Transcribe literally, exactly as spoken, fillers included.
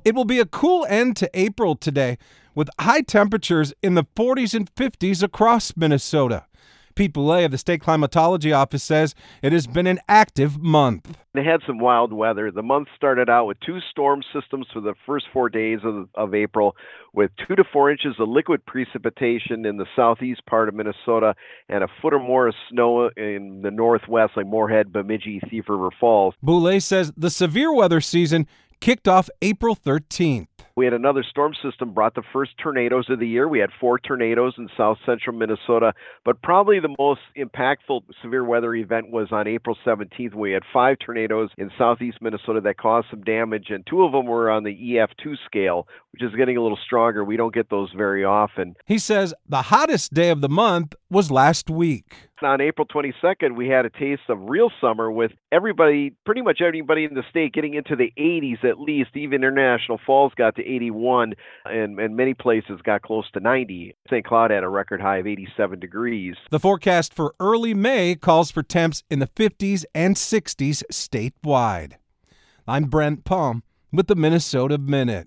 It will be a cool end to April today, with high temperatures in the forties and fifties across Minnesota. Pete Boulay of the State Climatology Office says it has been an active month. They had some wild weather. The month started out with two storm systems for the first four days of, of April, with two to four inches of liquid precipitation in the southeast part of Minnesota and a foot or more of snow in the northwest, like Moorhead, Bemidji, Thief River Falls. Boulay says the severe weather season kicked off April thirteenth. We had another storm system brought the first tornadoes of the year. We had four tornadoes in south central Minnesota, but probably the most impactful severe weather event was on April seventeenth. We had five tornadoes in southeast Minnesota that caused some damage, and two of them were on the E F two scale, which is getting a little stronger. We don't get those very often. He says the hottest day of the month was last week. On April twenty-second, we had a taste of real summer with everybody, pretty much everybody in the state getting into the eighties at least. Even International Falls got to eighty-one, and, and many places got close to ninety. Saint Cloud had a record high of eighty-seven degrees. The forecast for early May calls for temps in the fifties and sixties statewide. I'm Brent Palm with the Minnesota Minute.